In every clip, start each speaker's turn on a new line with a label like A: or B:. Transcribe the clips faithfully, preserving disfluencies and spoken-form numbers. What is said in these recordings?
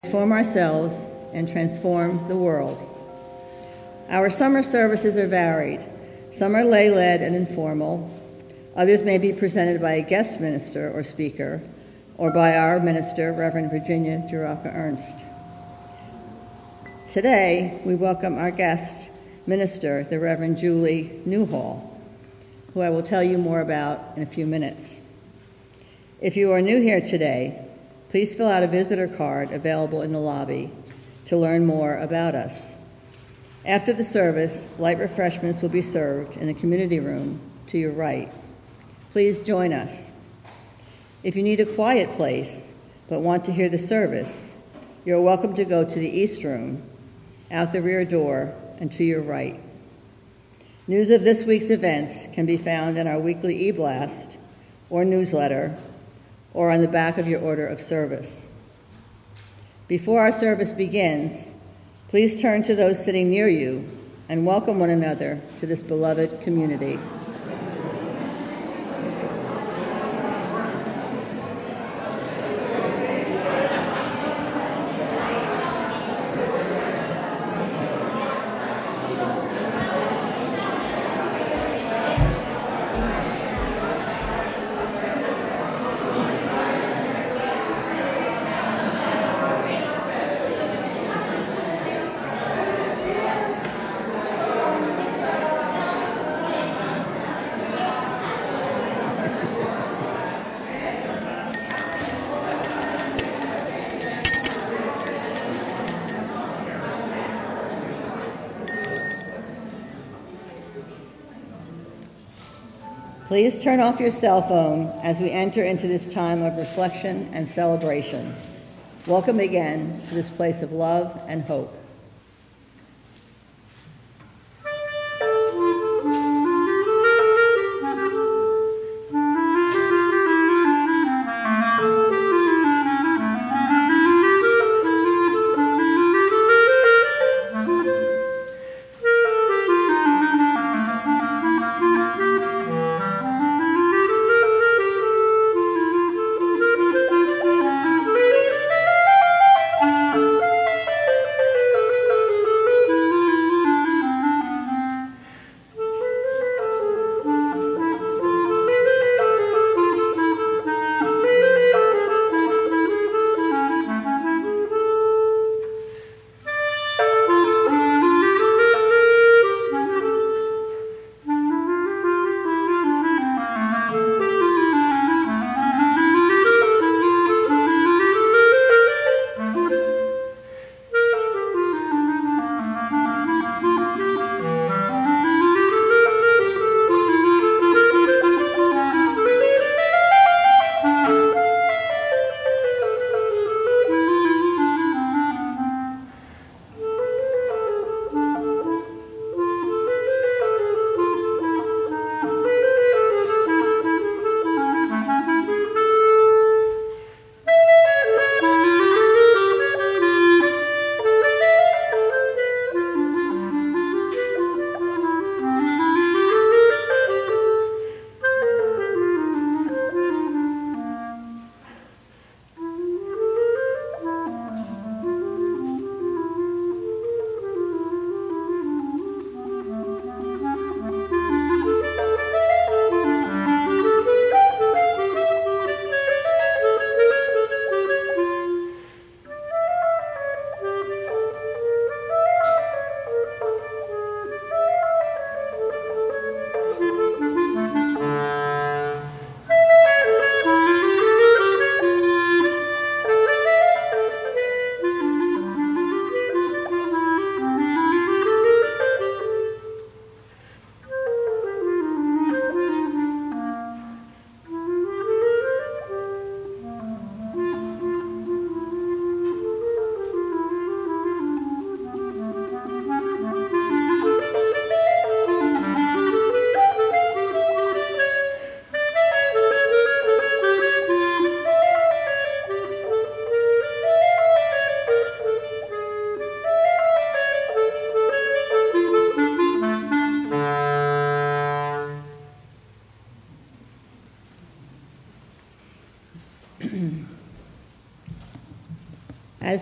A: transform ourselves and transform the world. Our summer services are varied. Some are lay-led and informal. Others may be presented by a guest minister or speaker, or by our minister, Reverend Virginia Juraka Ernst. Today, we welcome our guest minister, the Reverend Julie Newhall, who I will tell you more about in a few minutes. If you are new here today, please fill out a visitor card available in the lobby to learn more about us. After the service, light refreshments will be served in the community room to your right. Please join us. If you need a quiet place but want to hear the service, you're welcome to go to the East Room, out the rear door, and to your right. News of this week's events can be found in our weekly e-blast or newsletter, or on the back of your order of service. Before our service begins, please turn to those sitting near you and welcome one another to this beloved community. Please turn off your cell phone as we enter into this time of reflection and celebration. Welcome again to this place of love and hope.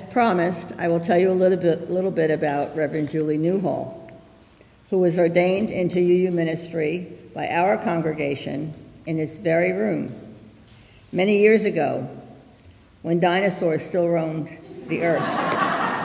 A: promised, I will tell you a little bit, little bit about Reverend Julie Newhall, who was ordained into U U ministry by our congregation in this very room many years ago, when dinosaurs still roamed the earth.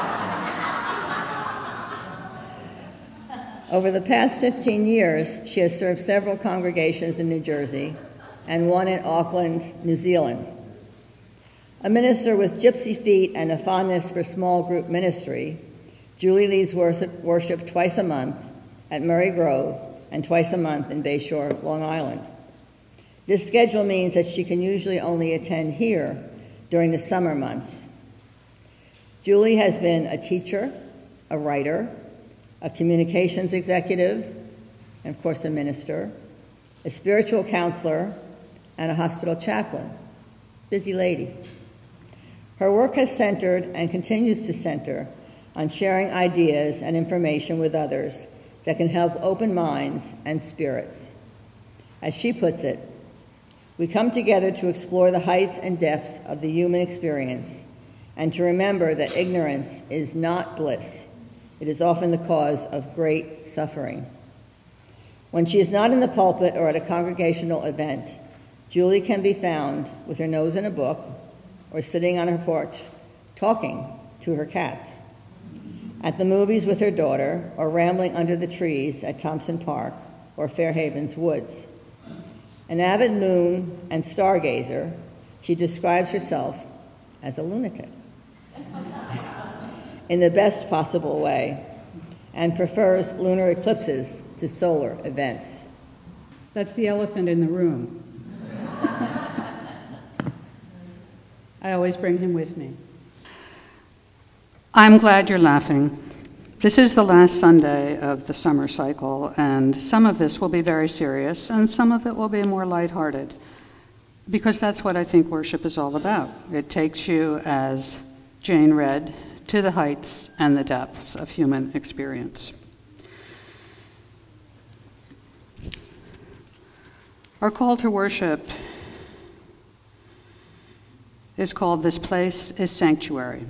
A: Over the past fifteen years, she has served several congregations in New Jersey and one in Auckland, New Zealand. A minister with gypsy feet and a fondness for small group ministry, Julie leads worship, worship twice a month at Murray Grove and twice a month in Bayshore, Long Island. This schedule means that she can usually only attend here during the summer months. Julie has been a teacher, a writer, a communications executive, and of course a minister, a spiritual counselor, and a hospital chaplain. Busy lady. Her work has centered and continues to center on sharing ideas and information with others that can help open minds and spirits. As she puts it, we come together to explore the heights and depths of the human experience and to remember that ignorance is not bliss. It is often the cause of great suffering. When she is not in the pulpit or at a congregational event, Julie can be found with her nose in a book or sitting on her porch talking to her cats, at the movies with her daughter, or rambling under the trees at Thompson Park or Fairhaven's Woods. An avid moon and stargazer, she describes herself as a lunatic in the best possible way, and prefers lunar eclipses to solar events.
B: That's the elephant in the room. I always bring him with me. I'm glad you're laughing. This is the last Sunday of the summer cycle, and some of this will be very serious, and some of it will be more lighthearted, because that's what I think worship is all about. It takes you, as Jane read, to the heights and the depths of human experience. Our call to worship is called "This Place is Sanctuary."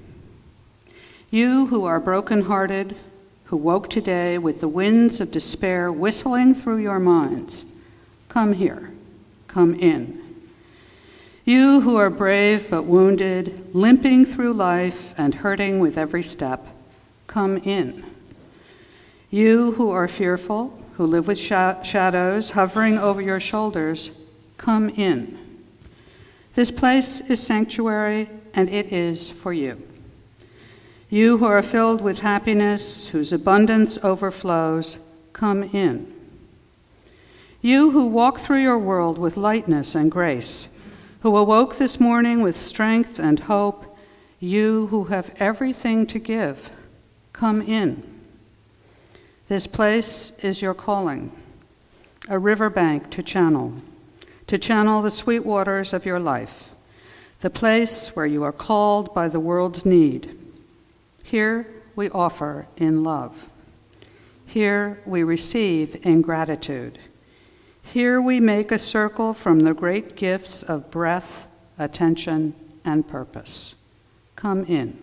B: You who are brokenhearted, who woke today with the winds of despair whistling through your minds, come here, come in. You who are brave but wounded, limping through life and hurting with every step, come in. You who are fearful, who live with sh- shadows hovering over your shoulders, come in. This place is sanctuary, and it is for you. You who are filled with happiness, whose abundance overflows, come in. You who walk through your world with lightness and grace, who awoke this morning with strength and hope, you who have everything to give, come in. This place is your calling, a riverbank to channel, to channel the sweet waters of your life, the place where you are called by the world's need. Here we offer in love. Here we receive in gratitude. Here we make a circle from the great gifts of breath, attention, and purpose. Come in.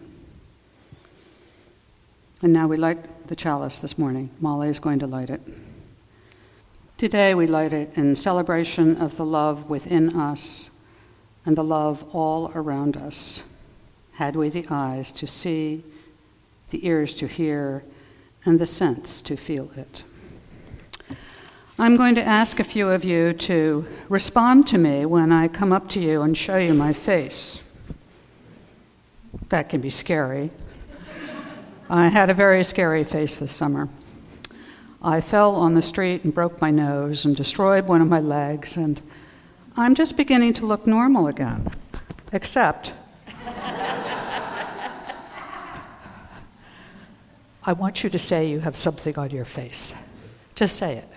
B: And now we light the chalice this morning. Molly is going to light it. Today we light it in celebration of the love within us and the love all around us. Had we the eyes to see, the ears to hear, and the sense to feel it. I'm going to ask a few of you to respond to me when I come up to you and show you my face. That can be scary. I had a very scary face this summer. I fell on the street and broke my nose and destroyed one of my legs, and I'm just beginning to look normal again, except I want you to say you have something on your face. Just say it.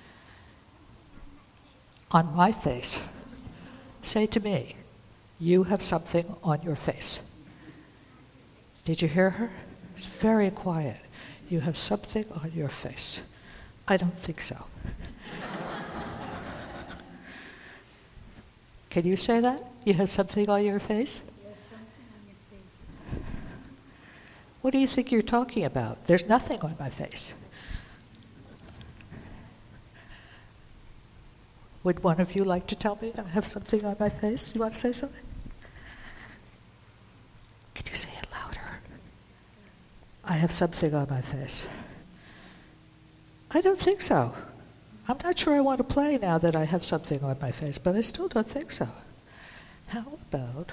B: On my face. Say to me, you have something on your face. Did you hear her? It's very quiet. You have something on your face. I don't think so. Can you say that? You have something on your face? You have something on your face.
C: What do you think you're talking about? There's nothing on my face. Would one of you like to tell me I have something on my face? You want to say something? Can you say it louder? I have something on my face. I don't think so. I'm not sure I want to play now that I have something on my face, but I still don't think so. How about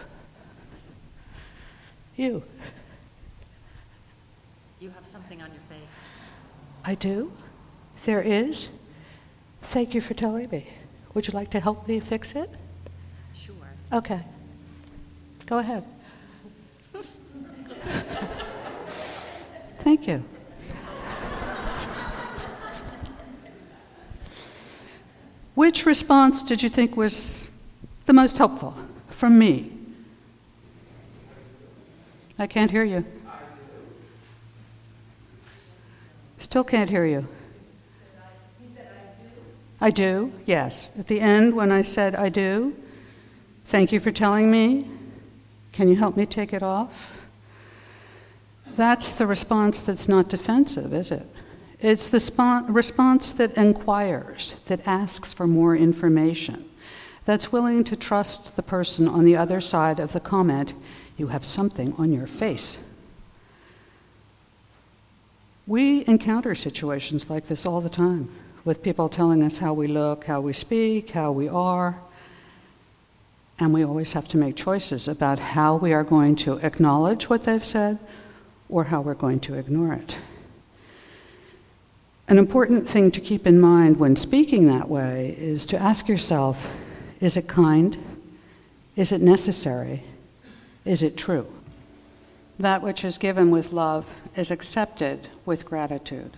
C: you?
D: You have something on your face.
C: I do? There is? Thank you for telling me. Would you like to help me fix it?
D: Sure.
C: Okay. Go ahead.
B: Thank you. Which response did you think was the most helpful from me? I can't hear you. Still can't hear you. I do, yes. At the end, when I said I do, thank you for telling me. Can you help me take it off? That's the response that's not defensive, is it? It's the spo- response that inquires, that asks for more information, that's willing to trust the person on the other side of the comment, you have something on your face. We encounter situations like this all the time, with people telling us how we look, how we speak, how we are, and we always have to make choices about how we are going to acknowledge what they've said or how we're going to ignore it. An important thing to keep in mind when speaking that way is to ask yourself, is it kind? Is it necessary? Is it true? That which is given with love is accepted with gratitude.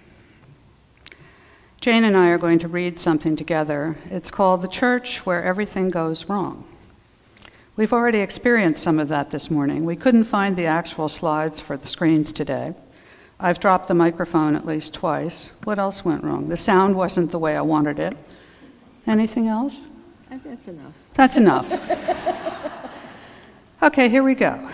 B: Jane and I are going to read something together. It's called The Church Where Everything Goes Wrong. We've already experienced some of that this morning. We couldn't find the actual slides for the screens today. I've dropped the microphone at least twice. What else went wrong? The sound wasn't the way I wanted it. Anything else?
A: That's enough.
B: That's enough. Okay, here we go.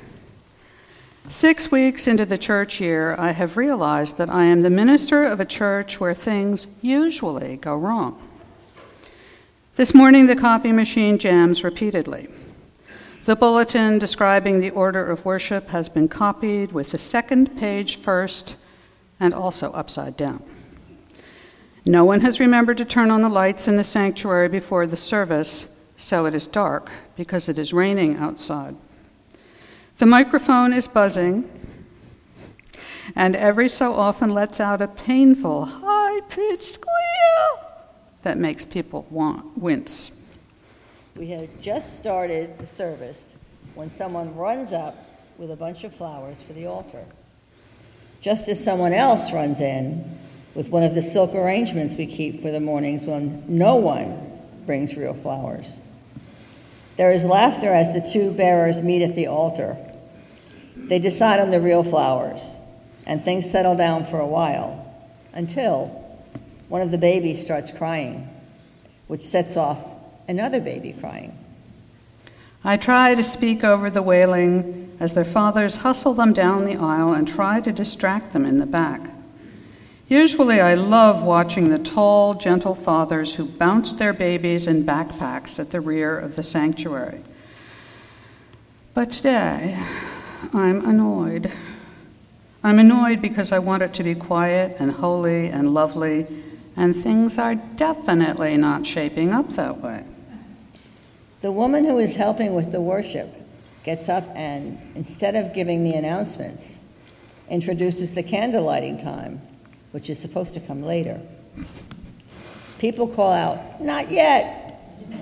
B: Six weeks into the church year, I have realized that I am the minister of a church where things usually go wrong. This morning, the copy machine jams repeatedly. The bulletin describing the order of worship has been copied with the second page first and also upside down. No one has remembered to turn on the lights in the sanctuary before the service, so it is dark because it is raining outside. The microphone is buzzing, and every so often lets out a painful, high-pitched squeal that makes people want, wince.
A: We had just started the service when someone runs up with a bunch of flowers for the altar. Just as someone else runs in with one of the silk arrangements we keep for the mornings when no one brings real flowers. There is laughter as the two bearers meet at the altar. They decide on the real flowers, and things settle down for a while, until one of the babies starts crying, which sets off another baby crying.
B: I try to speak over the wailing as their fathers hustle them down the aisle and try to distract them in the back. Usually I love watching the tall, gentle fathers who bounce their babies in backpacks at the rear of the sanctuary. But today, I'm annoyed. I'm annoyed because I want it to be quiet and holy and lovely, and things are definitely not shaping up that way.
A: The woman who is helping with the worship gets up and, instead of giving the announcements, introduces the candle lighting time, which is supposed to come later. People call out, "Not yet!"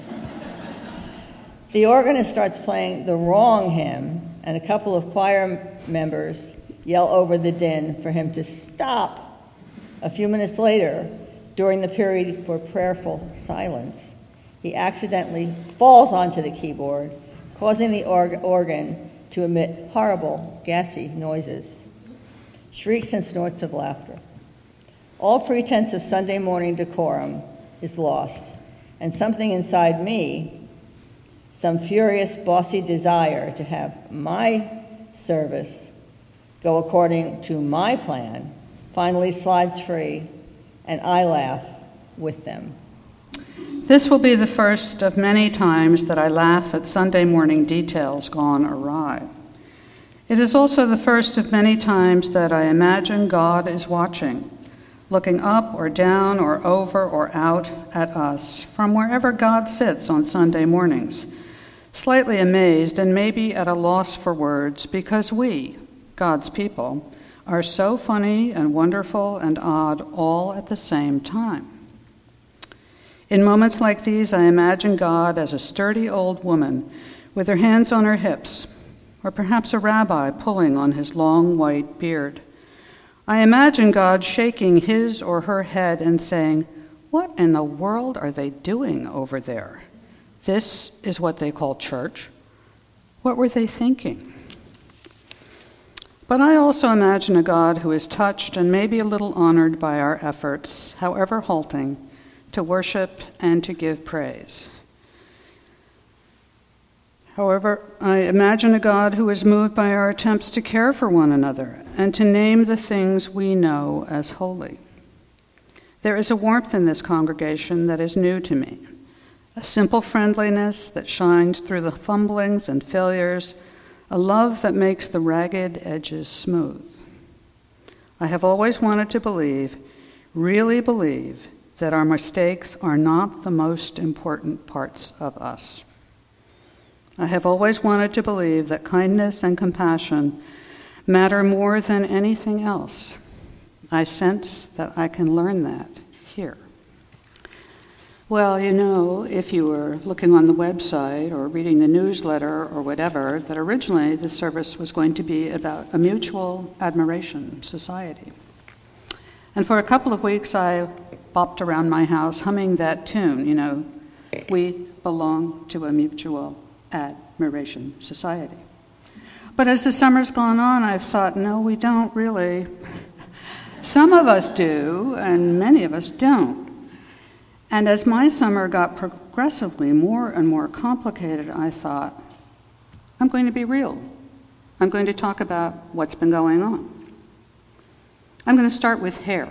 A: The organist starts playing the wrong hymn, and a couple of choir members yell over the din for him to stop. A few minutes later, during the period for prayerful silence, he accidentally falls onto the keyboard, causing the org- organ to emit horrible, gassy noises, shrieks and snorts of laughter. All pretense of Sunday morning decorum is lost, and something inside me, some furious, bossy desire to have my service go according to my plan, finally slides free, and I laugh with them.
B: This will be the first of many times that I laugh at Sunday morning details gone awry. It is also the first of many times that I imagine God is watching, looking up or down or over or out at us from wherever God sits on Sunday mornings, slightly amazed and maybe at a loss for words because we, God's people, are so funny and wonderful and odd all at the same time. In moments like these, I imagine God as a sturdy old woman with her hands on her hips, or perhaps a rabbi pulling on his long white beard. I imagine God shaking his or her head and saying, "What in the world are they doing over there? This is what they call church. What were they thinking?" But I also imagine a God who is touched and maybe a little honored by our efforts, however halting, to worship and to give praise. However, I imagine a God who is moved by our attempts to care for one another and to name the things we know as holy. There is a warmth in this congregation that is new to me, a simple friendliness that shines through the fumblings and failures, a love that makes the ragged edges smooth. I have always wanted to believe, really believe, that our mistakes are not the most important parts of us. I have always wanted to believe that kindness and compassion matter more than anything else. I sense that I can learn that here. Well, you know, if you were looking on the website or reading the newsletter or whatever, that originally the service was going to be about a mutual admiration society. And for a couple of weeks, I bopped around my house humming that tune, you know, we belong to a mutual admiration society. But as the summer's gone on, I've thought, no, we don't really. Some of us do, and many of us don't. And as my summer got progressively more and more complicated, I thought, I'm going to be real. I'm going to talk about what's been going on. I'm going to start with hair.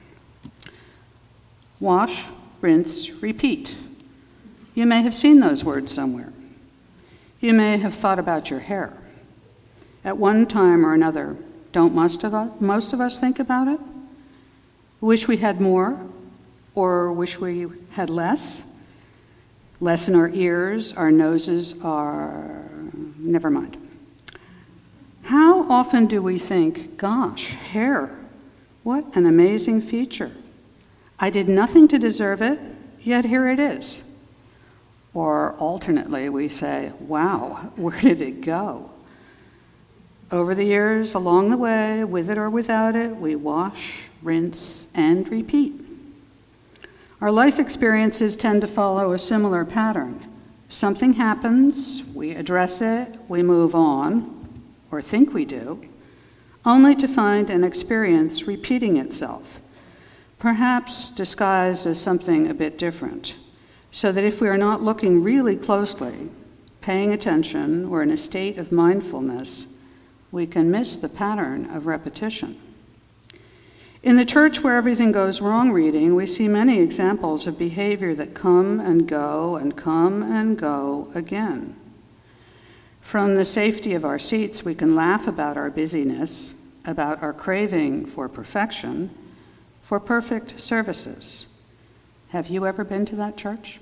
B: Wash, rinse, repeat. You may have seen those words somewhere. You may have thought about your hair. At one time or another, don't most of us, most of us think about it? Wish we had more, or wish we had less? Less in our ears, our noses, our... never mind. How often do we think, gosh, hair, what an amazing feature. I did nothing to deserve it, yet here it is. Or alternately, we say, wow, where did it go? Over the years, along the way, with it or without it, we wash, rinse, and repeat. Our life experiences tend to follow a similar pattern. Something happens, we address it, we move on, or think we do, only to find an experience repeating itself, perhaps disguised as something a bit different, so that if we are not looking really closely, paying attention, or in a state of mindfulness, we can miss the pattern of repetition. In the church where everything goes wrong reading, we see many examples of behavior that come and go and come and go again. From the safety of our seats, we can laugh about our busyness, about our craving for perfection, for perfect services. Have you ever been to that church?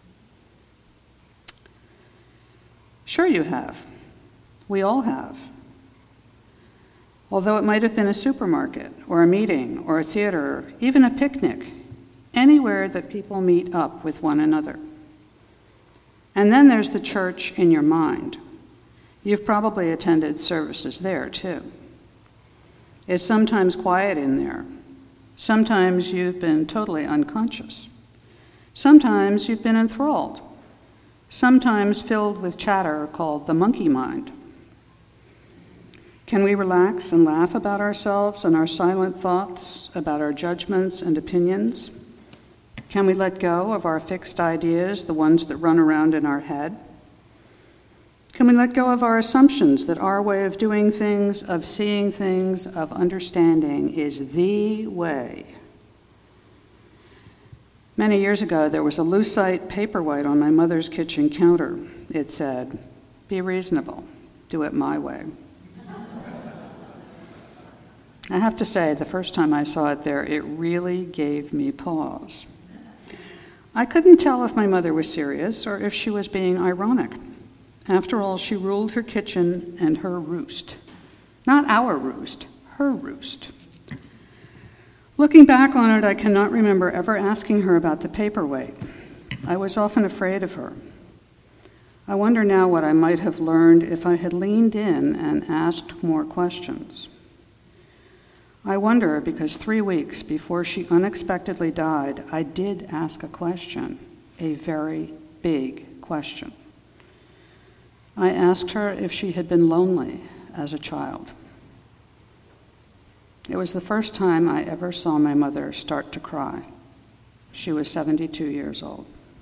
B: Sure you have. We all have. Although it might have been a supermarket, or a meeting, or a theater, even a picnic, anywhere that people meet up with one another. And then there's the church in your mind. You've probably attended services there, too. It's sometimes quiet in there. Sometimes you've been totally unconscious. Sometimes you've been enthralled. Sometimes filled with chatter called the monkey mind. Can we relax and laugh about ourselves and our silent thoughts, about our judgments and opinions? Can we let go of our fixed ideas, the ones that run around in our head? Can we let go of our assumptions that our way of doing things, of seeing things, of understanding is the way? Many years ago, there was a lucite paperweight on my mother's kitchen counter. It said, "Be reasonable, do it my way." I have to say, the first time I saw it there, it really gave me pause. I couldn't tell if my mother was serious or if she was being ironic. After all, she ruled her kitchen and her roost. Not our roost, her roost. Looking back on it, I cannot remember ever asking her about the paperweight. I was often afraid of her. I wonder now what I might have learned if I had leaned in and asked more questions. I wonder because three weeks before she unexpectedly died, I did ask a question, a very big question. I asked her if she had been lonely as a child. It was the first time I ever saw my mother start to cry. She was seventy-two years old.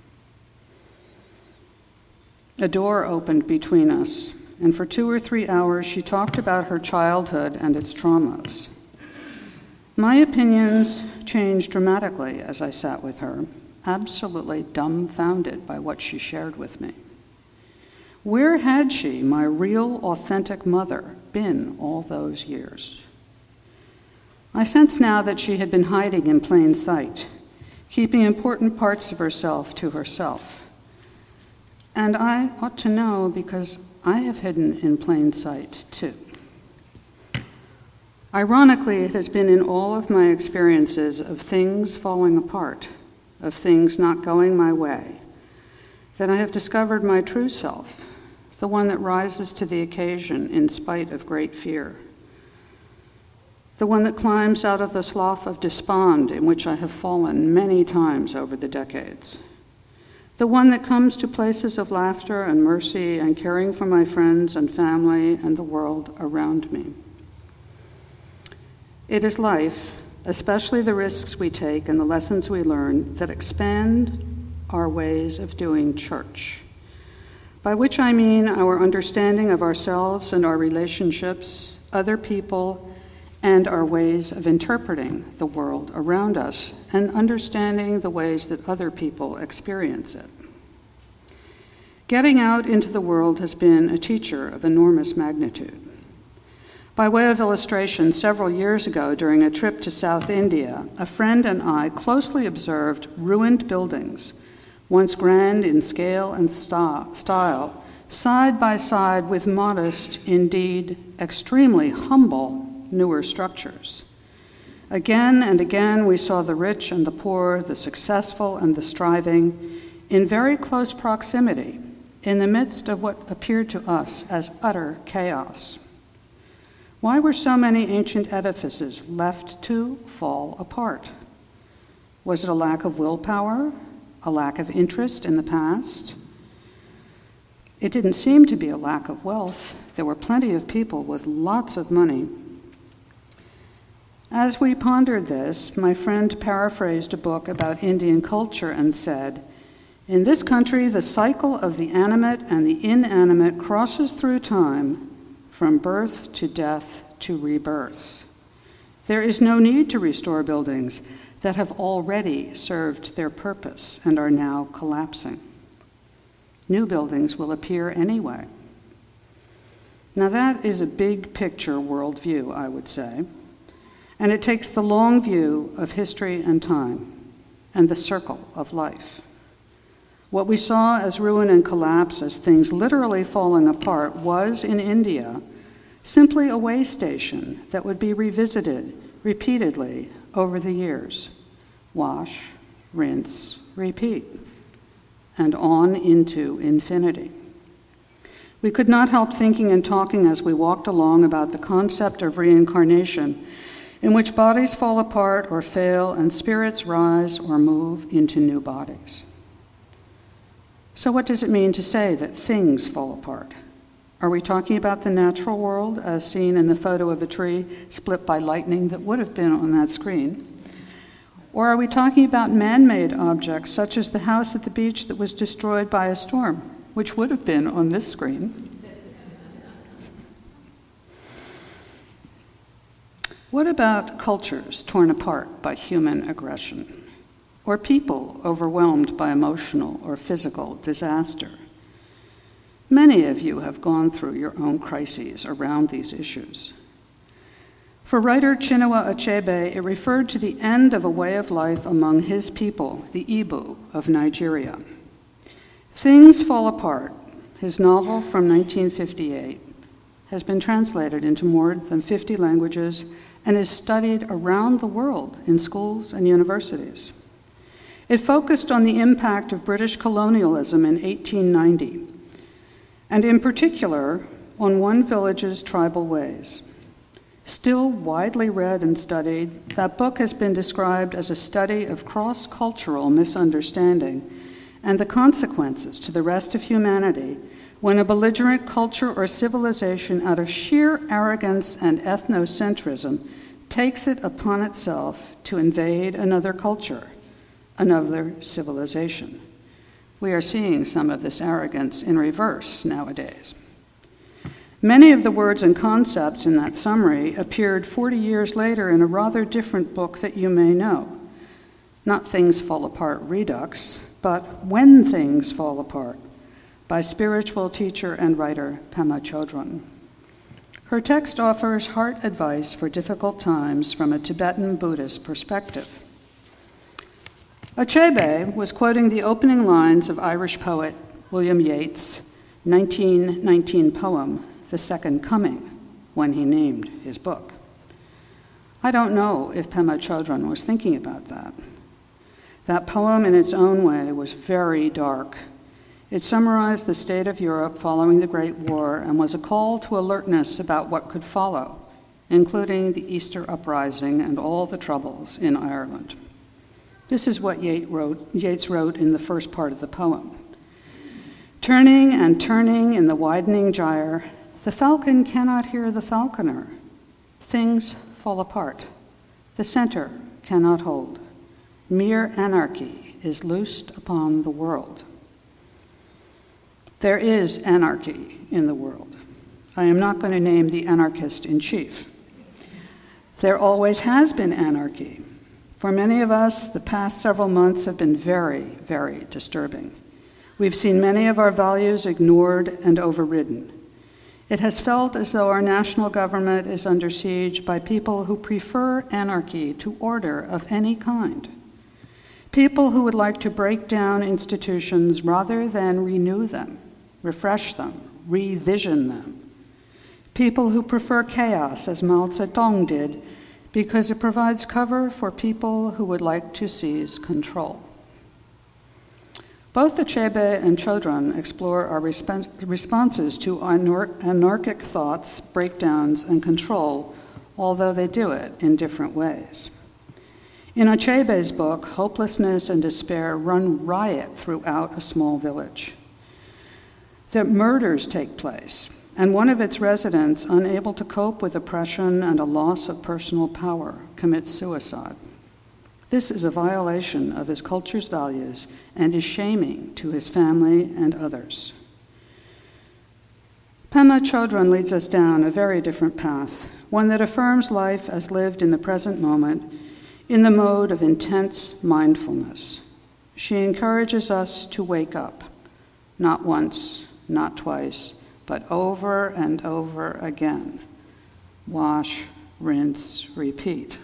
B: A door opened between us, and for two or three hours she talked about her childhood and its traumas. My opinions changed dramatically as I sat with her, absolutely dumbfounded by what she shared with me. Where had she, my real, authentic mother, been all those years? I sense now that she had been hiding in plain sight, keeping important parts of herself to herself. And I ought to know because I have hidden in plain sight, too. Ironically, it has been in all of my experiences of things falling apart, of things not going my way, that I have discovered my true self, the one that rises to the occasion in spite of great fear, the one that climbs out of the slough of despond in which I have fallen many times over the decades, the one that comes to places of laughter and mercy and caring for my friends and family and the world around me. It is life, especially the risks we take and the lessons we learn, that expand our ways of doing church, by which I mean our understanding of ourselves and our relationships, other people, and our ways of interpreting the world around us and understanding the ways that other people experience it. Getting out into the world has been a teacher of enormous magnitude. By way of illustration, several years ago during a trip to South India, a friend and I closely observed ruined buildings, once grand in scale and style, side by side with modest, indeed extremely humble, newer structures. Again and again, we saw the rich and the poor, the successful and the striving, in very close proximity, in the midst of what appeared to us as utter chaos. Why were so many ancient edifices left to fall apart? Was it a lack of willpower, a lack of interest in the past? It didn't seem to be a lack of wealth. There were plenty of people with lots of money. As we pondered this, my friend paraphrased a book about Indian culture and said, "In this country, the cycle of the animate and the inanimate crosses through time from birth to death to rebirth. There is no need to restore buildings that have already served their purpose and are now collapsing. New buildings will appear anyway." Now that is a big picture worldview, I would say, and it takes the long view of history and time and the circle of life. What we saw as ruin and collapse, as things literally falling apart, was in India simply a way station that would be revisited repeatedly over the years. Wash, rinse, repeat, and on into infinity. We could not help thinking and talking as we walked along about the concept of reincarnation, in which bodies fall apart or fail and spirits rise or move into new bodies. So what does it mean to say that things fall apart? Are we talking about the natural world as seen in the photo of a tree split by lightning that would have been on that screen? Or are we talking about man-made objects such as the house at the beach that was destroyed by a storm, which would have been on this screen? What about cultures torn apart by human aggression? Or people overwhelmed by emotional or physical disaster? Many of you have gone through your own crises around these issues. For writer Chinua Achebe, it referred to the end of a way of life among his people, the Igbo of Nigeria. Things Fall Apart, his novel from nineteen fifty-eight, has been translated into more than fifty languages and is studied around the world in schools and universities. It focused on the impact of British colonialism in eighteen ninety, and in particular on one village's tribal ways. Still widely read and studied, that book has been described as a study of cross-cultural misunderstanding and the consequences to the rest of humanity when a belligerent culture or civilization, out of sheer arrogance and ethnocentrism, takes it upon itself to invade another culture, another civilization. We are seeing some of this arrogance in reverse nowadays. Many of the words and concepts in that summary appeared forty years later in a rather different book that you may know. Not Things Fall Apart Redux, but When Things Fall Apart, by spiritual teacher and writer Pema Chodron. Her text offers heart advice for difficult times from a Tibetan Buddhist perspective. Achebe was quoting the opening lines of Irish poet William Yeats' nineteen nineteen poem, The Second Coming, when he named his book. I don't know if Pema Chodron was thinking about that. That poem in its own way was very dark. It summarized the state of Europe following the Great War and was a call to alertness about what could follow, including the Easter Uprising and all the troubles in Ireland. This is what Yeats wrote, Yeats wrote in the first part of the poem. Turning and turning in the widening gyre, the falcon cannot hear the falconer. Things fall apart. The center cannot hold. Mere anarchy is loosed upon the world. There is anarchy in the world. I am not going to name the anarchist in chief. There always has been anarchy. For many of us, the past several months have been very, very disturbing. We've seen many of our values ignored and overridden. It has felt as though our national government is under siege by people who prefer anarchy to order of any kind. People who would like to break down institutions rather than renew them, refresh them, revision them. People who prefer chaos, as Mao Zedong did, because it provides cover for people who would like to seize control. Both Achebe and Chodron explore our resp- responses to anar- anarchic thoughts, breakdowns, and control, although they do it in different ways. In Achebe's book, hopelessness and despair run riot throughout a small village. The murders take place, and one of its residents, unable to cope with oppression and a loss of personal power, commits suicide. This is a violation of his culture's values and is shaming to his family and others. Pema Chodron leads us down a very different path, one that affirms life as lived in the present moment in the mode of intense mindfulness. She encourages us to wake up, not once, not twice, but over and over again. Wash, rinse, repeat.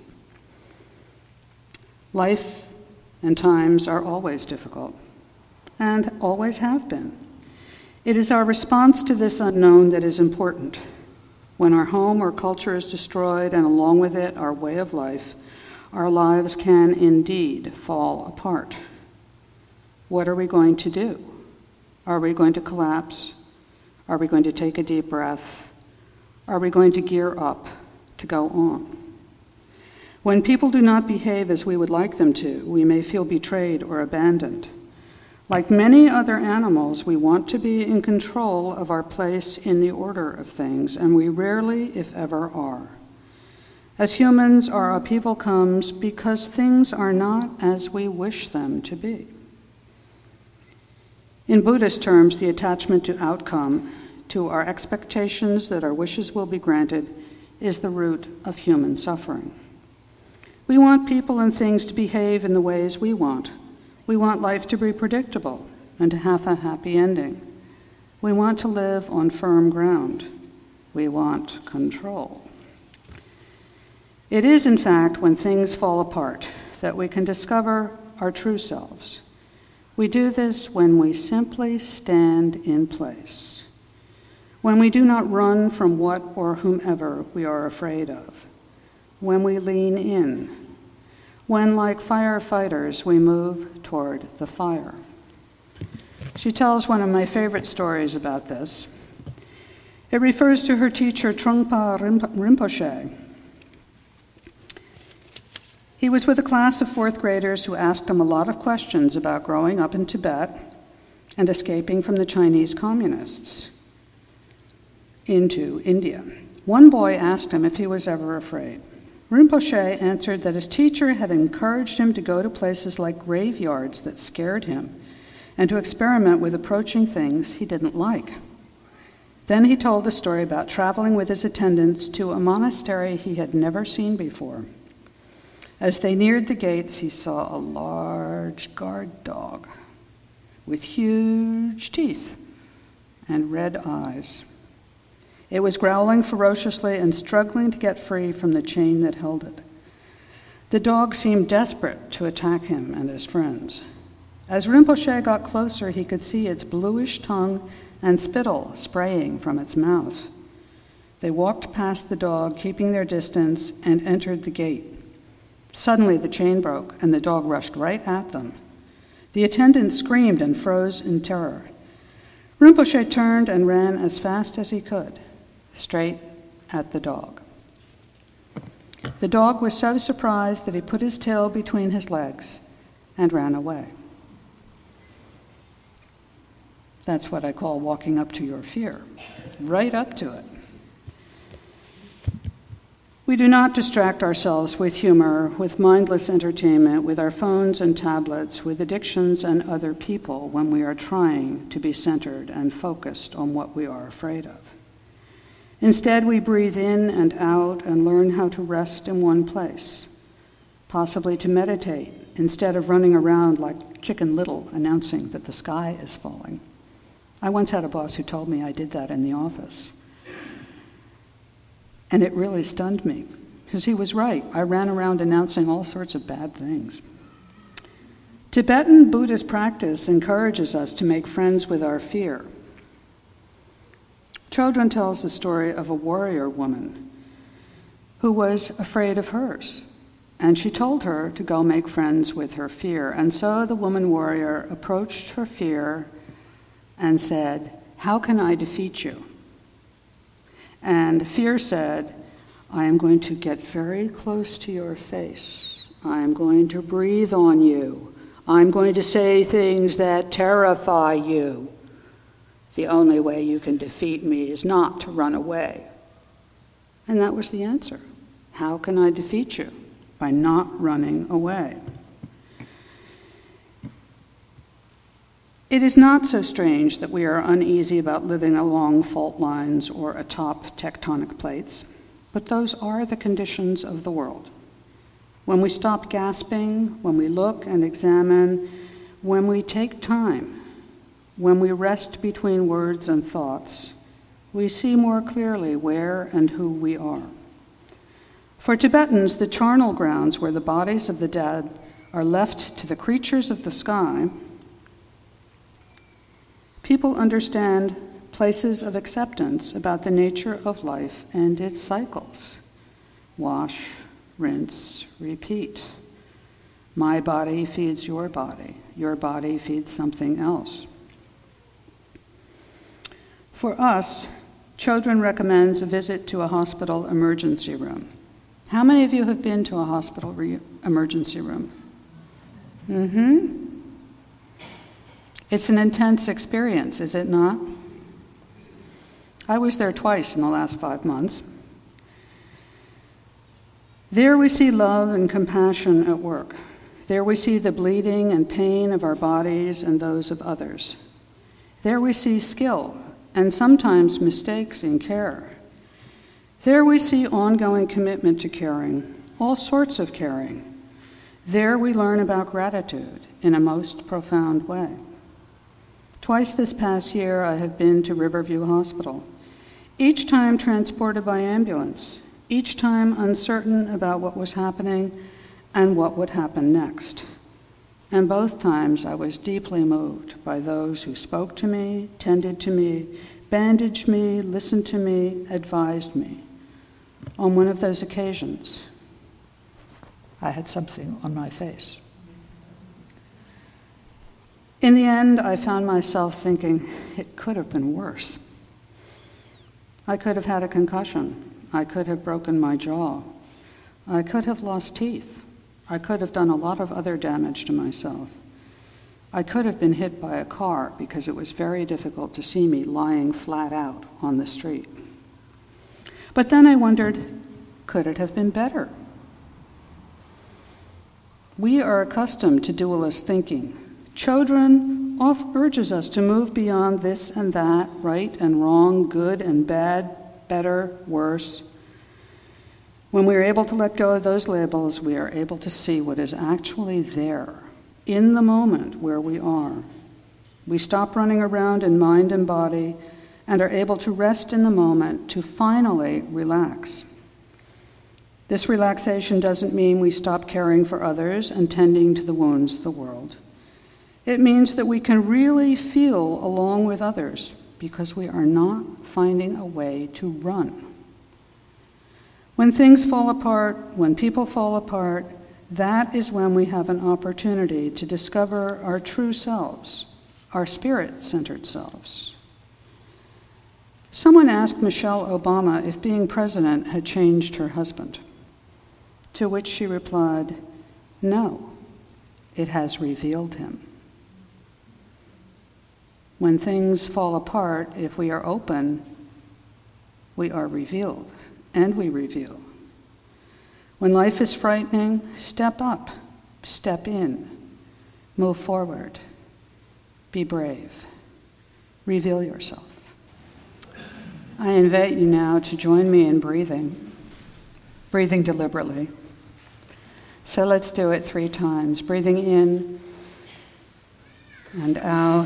B: Life and times are always difficult, and always have been. It is our response to this unknown that is important. When our home or culture is destroyed, and along with it our way of life, our lives can indeed fall apart. What are we going to do? Are we going to collapse? Are we going to take a deep breath? Are we going to gear up to go on? When people do not behave as we would like them to, we may feel betrayed or abandoned. Like many other animals, we want to be in control of our place in the order of things, and we rarely, if ever, are. As humans, our upheaval comes because things are not as we wish them to be. In Buddhist terms, the attachment to outcome, to our expectations that our wishes will be granted, is the root of human suffering. We want people and things to behave in the ways we want. We want life to be predictable and to have a happy ending. We want to live on firm ground. We want control. It is, in fact, when things fall apart that we can discover our true selves. We do this when we simply stand in place, when we do not run from what or whomever we are afraid of, when we lean in, when, like firefighters, we move toward the fire. She tells one of my favorite stories about this. It refers to her teacher, Trungpa Rinpoche. He was with a class of fourth graders who asked him a lot of questions about growing up in Tibet and escaping from the Chinese communists into India. One boy asked him if he was ever afraid. Rinpoche answered that his teacher had encouraged him to go to places like graveyards that scared him and to experiment with approaching things he didn't like. Then he told a story about traveling with his attendants to a monastery he had never seen before. As they neared the gates, he saw a large guard dog with huge teeth and red eyes. It was growling ferociously and struggling to get free from the chain that held it. The dog seemed desperate to attack him and his friends. As Rinpoche got closer, he could see its bluish tongue and spittle spraying from its mouth. They walked past the dog, keeping their distance, and entered the gate. Suddenly, the chain broke, and the dog rushed right at them. The attendant screamed and froze in terror. Rinpoche turned and ran as fast as he could, straight at the dog. The dog was so surprised that he put his tail between his legs and ran away. That's what I call walking up to your fear, right up to it. We do not distract ourselves with humor, with mindless entertainment, with our phones and tablets, with addictions and other people when we are trying to be centered and focused on what we are afraid of. Instead, we breathe in and out and learn how to rest in one place, possibly to meditate instead of running around like Chicken Little announcing that the sky is falling. I once had a boss who told me I did that in the office. And it really stunned me, because he was right. I ran around announcing all sorts of bad things. Tibetan Buddhist practice encourages us to make friends with our fear. Chodron tells the story of a warrior woman who was afraid of hers, and she told her to go make friends with her fear. And so the woman warrior approached her fear and said, "How can I defeat you?" And fear said, "I am going to get very close to your face. I am going to breathe on you. I'm going to say things that terrify you. The only way you can defeat me is not to run away." And that was the answer. How can I defeat you? By not running away. It is not so strange that we are uneasy about living along fault lines or atop tectonic plates, but those are the conditions of the world. When we stop gasping, when we look and examine, when we take time, when we rest between words and thoughts, we see more clearly where and who we are. For Tibetans, the charnel grounds where the bodies of the dead are left to the creatures of the sky, people understand places of acceptance about the nature of life and its cycles. Wash, rinse, repeat. My body feeds your body. Your body feeds something else. For us, Chodron recommends a visit to a hospital emergency room. How many of you have been to a hospital re- emergency room? Mm-hmm. It's an intense experience, is it not? I was there twice in the last five months. There we see love and compassion at work. There we see the bleeding and pain of our bodies and those of others. There we see skill and sometimes mistakes in care. There we see ongoing commitment to caring, all sorts of caring. There we learn about gratitude in a most profound way. Twice this past year I have been to Riverview Hospital, each time transported by ambulance, each time uncertain about what was happening and what would happen next. And both times I was deeply moved by those who spoke to me, tended to me, bandaged me, listened to me, advised me. On one of those occasions,
C: I had something on my face.
B: In the end, I found myself thinking, it could have been worse. I could have had a concussion. I could have broken my jaw. I could have lost teeth. I could have done a lot of other damage to myself. I could have been hit by a car because it was very difficult to see me lying flat out on the street. But then I wondered, could it have been better? We are accustomed to dualist thinking. Children often urges us to move beyond this and that, right and wrong, good and bad, better, worse. When we are able to let go of those labels, we are able to see what is actually there, in the moment where we are. We stop running around in mind and body and are able to rest in the moment to finally relax. This relaxation doesn't mean we stop caring for others and tending to the wounds of the world. It means that we can really feel along with others because we are not finding a way to run. When things fall apart, when people fall apart, that is when we have an opportunity to discover our true selves, our spirit-centered selves. Someone asked Michelle Obama if being president had changed her husband, to which she replied, "No, it has revealed him." When things fall apart, if we are open, we are revealed, and we reveal. When life is frightening, step up, step in, move forward, be brave, reveal yourself. I invite you now to join me in breathing, breathing deliberately. So let's do it three times, breathing in and out,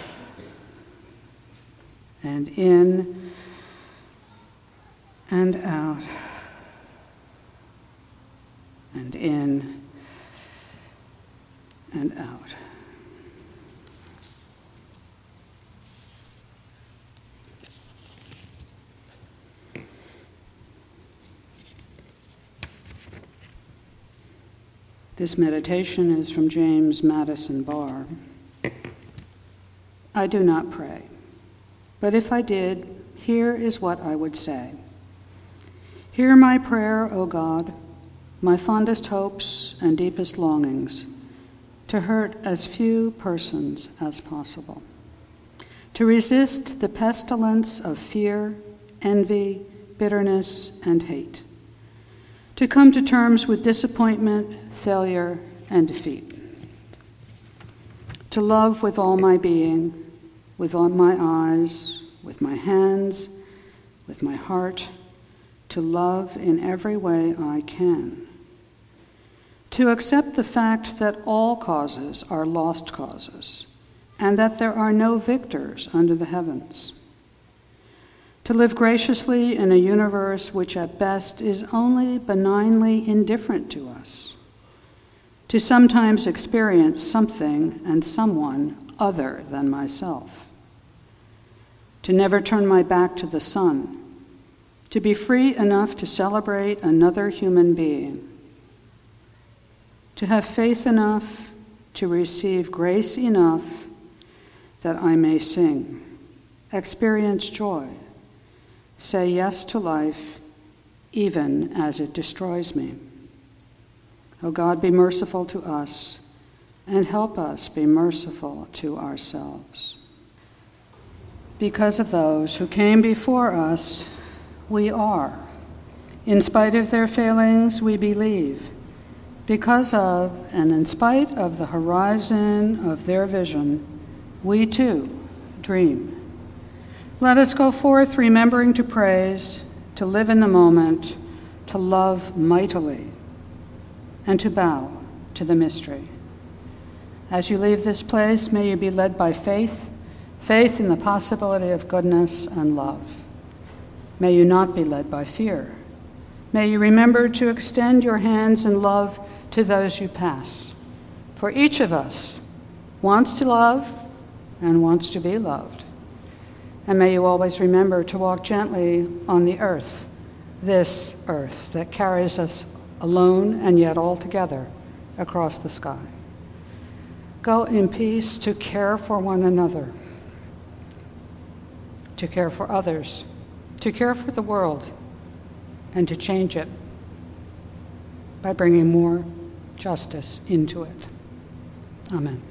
B: and in and out, and in and out. This meditation is from James Madison Barr. I do not pray, but if I did, here is what I would say. Hear my prayer, O God, my fondest hopes and deepest longings, to hurt as few persons as possible, to resist the pestilence of fear, envy, bitterness, and hate, to come to terms with disappointment, failure, and defeat, to love with all my being, with all my eyes, with my hands, with my heart, to love in every way I can, to accept the fact that all causes are lost causes, and that there are no victors under the heavens, to live graciously in a universe which at best is only benignly indifferent to us, to sometimes experience something and someone other than myself, to never turn my back to the sun, to be free enough to celebrate another human being, to have faith enough to receive grace enough that I may sing, experience joy, say yes to life, even as it destroys me. O God, be merciful to us, and help us be merciful to ourselves. Because of those who came before us, we are. In spite of their failings, we believe. Because of, and in spite of the horizon of their vision, we too dream. Let us go forth remembering to praise, to live in the moment, to love mightily, and to bow to the mystery. As you leave this place, may you be led by faith, faith in the possibility of goodness and love. May you not be led by fear. May you remember to extend your hands in love to those you pass. For each of us wants to love and wants to be loved. And may you always remember to walk gently on the earth, this earth that carries us alone and yet all together across the sky. Go in peace to care for one another, to care for others, to care for the world, and to change it by bringing more justice into it. Amen.